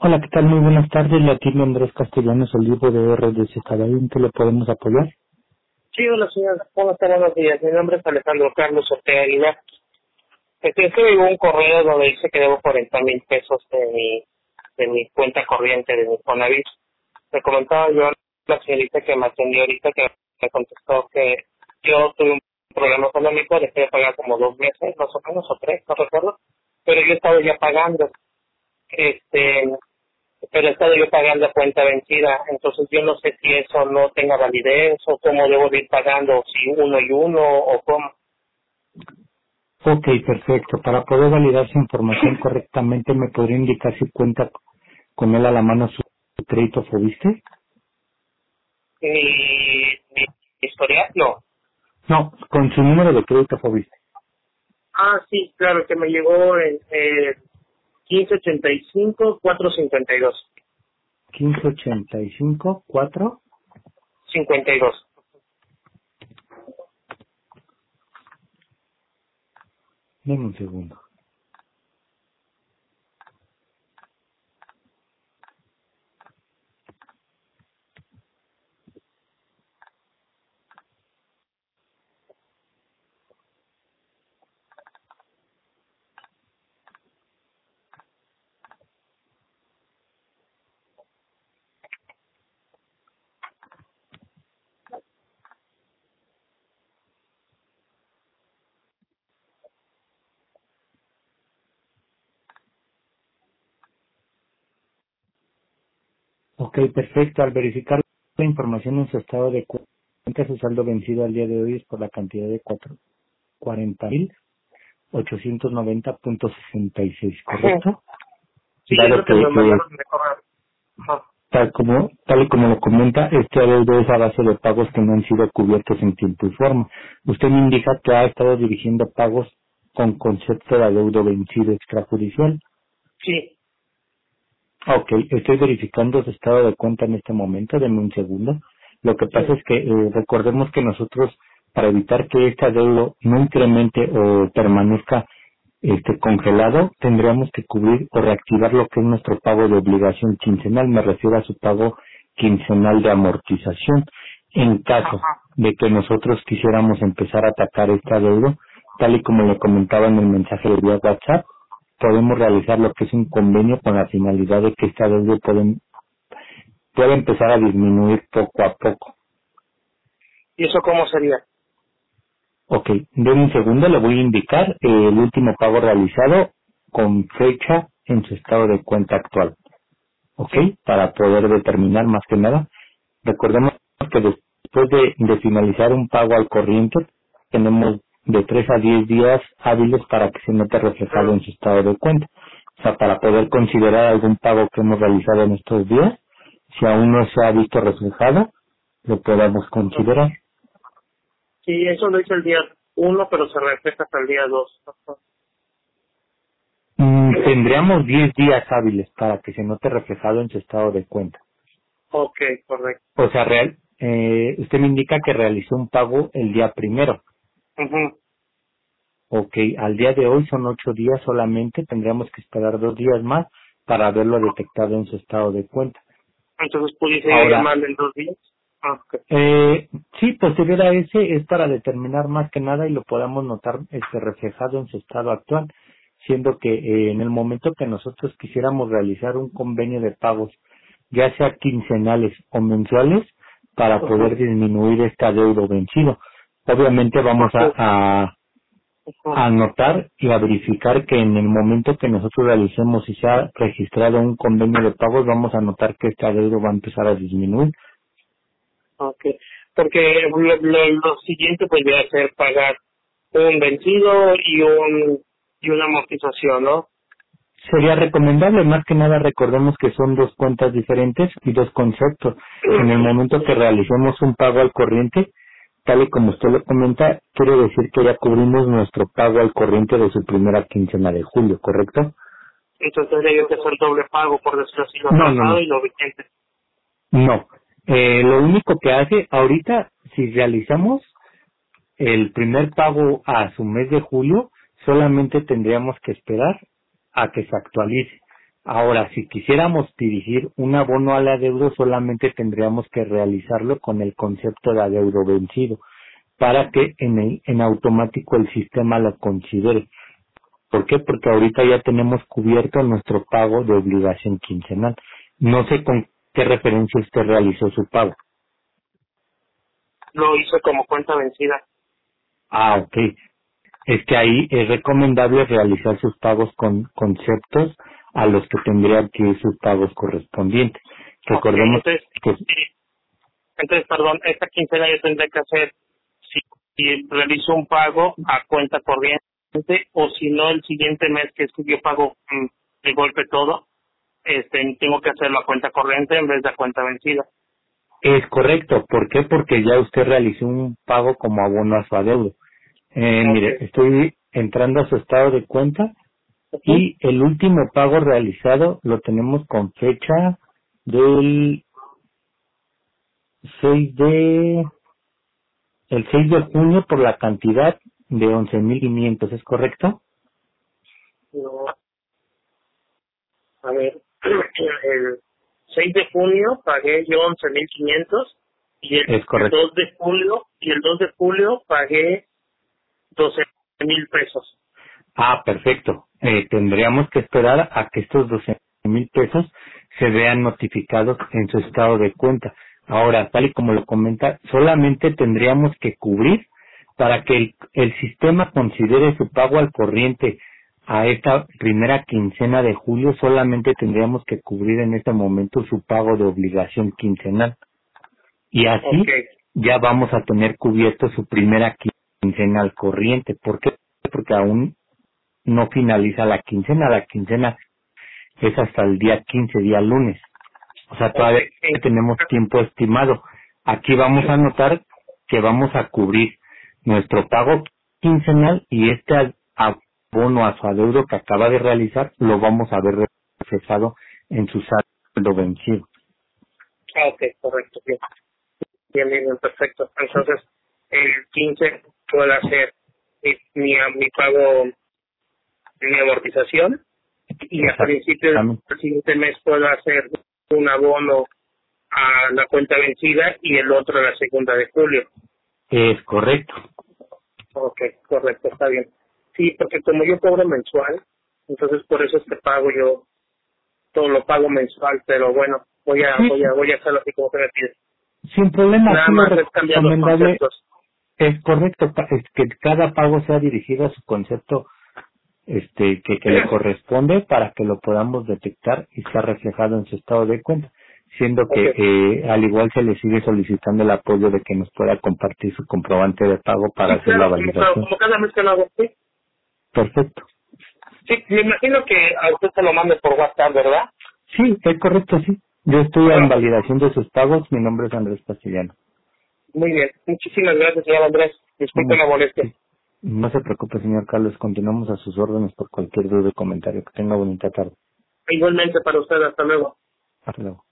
Hola, ¿qué tal? Muy buenas tardes. Le atiende Andrés Castellanos Olivo de RDC Caballero. ¿En qué le podemos apoyar? Sí, hola señora, ¿cómo está? Buenos días. Mi nombre es Alejandro Carlos Ortega Aguilar. Es que llegó un correo donde dice que debo 40,000 pesos de mi cuenta corriente de mi Fonavit. Le comentaba yo a la señorita que me atendió ahorita, que me contestó que yo tuve un problema económico, dejé de pagar como 2 meses, más o menos, o 3, no recuerdo, pero yo estaba ya pagando. Este, pero he estado yo pagando a cuenta vencida, entonces yo no sé si eso no tenga validez o cómo debo de ir pagando, si uno y uno o cómo. Ok, perfecto. Para poder validar su información correctamente, ¿me podría indicar si cuenta con él a la mano su crédito Fobiste? Mi historial, no. No, con su número de crédito Fobiste. Ah, sí, claro, que me llegó en 1585-452. 1585-4. 52. Deme un segundo. Ok, perfecto. Al verificar la información en su estado de cuenta, su saldo vencido al día de hoy es por la cantidad de 40,890,66, ¿correcto? Sí, es Dado lo que me que mandaron de correo. Ajá. tal y como lo comenta, este adeudo es a base de pagos que no han sido cubiertos en tiempo y forma. Usted me indica que ha estado dirigiendo pagos con concepto de adeudo vencido extrajudicial. Sí, Ok, estoy verificando su estado de cuenta en este momento, denme un segundo. Lo que pasa sí. es que recordemos que nosotros, para evitar que este adeudo no incremente o permanezca congelado, tendríamos que cubrir o reactivar lo que es nuestro pago de obligación quincenal. Me refiero a su pago quincenal de amortización. En caso Ajá. de que nosotros quisiéramos empezar a atacar este adeudo, tal y como le comentaba en el mensaje de vía WhatsApp, podemos realizar lo que es un convenio con la finalidad de que esta deuda puede empezar a disminuir poco a poco. ¿Y eso cómo sería? Ok, de un segundo le voy a indicar el último pago realizado con fecha en su estado de cuenta actual. Ok, Sí. para poder determinar más que nada. Recordemos que después de finalizar un pago al corriente, tenemos de 3 a 10 días hábiles para que se note reflejado en su estado de cuenta. O sea, para poder considerar algún pago que hemos realizado en estos días, si aún no se ha visto reflejado, lo podamos Ajá. considerar. Sí, eso lo hice el día 1, pero se refleja hasta el día 2. Ajá. Tendríamos 10 días hábiles para que se note reflejado en su estado de cuenta. Ok, correcto. O sea, usted me indica que realizó un pago el día primero. Ujú. Ok, al día de hoy son 8 días solamente, tendríamos que esperar 2 días más para verlo detectado en su estado de cuenta. Entonces pudiese yo Ahora, llamarle en 2 días. Ah, ok. sí, posterior a ese es para determinar más que nada y lo podamos notar reflejado en su estado actual, siendo que en el momento que nosotros quisiéramos realizar un convenio de pagos, ya sea quincenales o mensuales, para poder Ujú. disminuir este adeudo vencido. Obviamente vamos Porque, a ujú. anotar y a verificar que en el momento que nosotros realicemos y se ha registrado un convenio de pagos, vamos a notar que este adeudo va a empezar a disminuir. Ok. Porque lo siguiente podría ser pagar un vencido y una amortización, ¿no? Sería recomendable, más que nada recordemos que son dos cuentas diferentes y dos conceptos. En el momento que realicemos un pago al corriente, tal y como usted lo comenta, quiere decir que ya cubrimos nuestro pago al corriente de su primera quincena de julio, ¿correcto? Entonces tendría que hacer doble pago, por decirlo así, lo No, no, atrasado no, y lo vigente. no. Lo único que hace ahorita, si realizamos el primer pago a su mes de julio, solamente tendríamos que esperar a que se actualice. Ahora, si quisiéramos dirigir un abono al adeudo, solamente tendríamos que realizarlo con el concepto de adeudo vencido, para que en automático el sistema lo considere. ¿Por qué? Porque ahorita ya tenemos cubierto nuestro pago de obligación quincenal. No sé con qué referencia usted realizó su pago. Lo hice como cuenta vencida. Ah, ok. Es que ahí es recomendable realizar sus pagos con conceptos a los que tendrían que ir sus pagos correspondientes. Ok, Recordemos que entonces, perdón, esta quincena yo tendré que hacer, si realizo un pago a cuenta corriente, o si no, el siguiente mes que es que yo pago de golpe todo, tengo que hacerlo a cuenta corriente en vez de a cuenta vencida. es correcto. ¿Por qué? Porque ya usted realizó un pago como abono a su adeudo. Mire, Ok. estoy entrando a su estado de cuenta Ujú. y el último pago realizado lo tenemos con fecha del 6 de el 6 de junio por la cantidad de 11,500, ¿es correcto? No, a ver, el 6 de junio pagué yo 11,500 y el Es correcto. 2 de julio, pagué 12,000 pesos. Ah, perfecto. Tendríamos que esperar a que estos 12,000 pesos se vean notificados en su estado de cuenta. Ahora, tal y como lo comenta, solamente tendríamos que cubrir para que el sistema considere su pago al corriente a esta primera quincena de julio, solamente tendríamos que cubrir en este momento su pago de obligación quincenal. Y Ok, así ya vamos a tener cubierto su primera quincena al corriente. ¿Por qué? Porque aún no finaliza la quincena es hasta el día 15, día lunes. O sea, ok, todavía tenemos tiempo estimado. Aquí vamos a notar que vamos a cubrir nuestro pago quincenal y este abono a su adeudo que acaba de realizar lo vamos a ver reflejado en su saldo vencido. ok, correcto, bien. Bien, perfecto. Entonces, el 15 puedo hacer mi pago, mi amortización, y a principio del Exactamente. siguiente mes puedo hacer un abono a la cuenta vencida y el otro a la segunda de julio. Es correcto. Ok, correcto, está bien. Sí, porque como yo cobro mensual, entonces por eso es que pago yo, todo lo pago mensual, pero bueno, Sí, voy a hacerlo así como se me pide. sin problema. Nada Aquí lo más es cambiar los recomendable conceptos. es correcto, es que cada pago sea dirigido a su concepto que le corresponde para que lo podamos detectar y está reflejado en su estado de cuenta, siendo Ok. que al igual se le sigue solicitando el apoyo de que nos pueda compartir su comprobante de pago para Sí, hacer la claro, validación. como cada mes que lo hago, sí. Perfecto. Sí, me imagino que a usted se lo mande por WhatsApp, ¿verdad? Sí, es correcto, sí. Yo estoy en Ok, validación de sus pagos. Mi nombre es Andrés Castellano. muy bien. Muchísimas gracias, señor Andrés. Disculpe la molestia. Sí. No se preocupe, señor Carlos. Continuamos a sus órdenes por cualquier duda o comentario. Que tenga bonita tarde. Igualmente para usted, hasta luego. Hasta luego.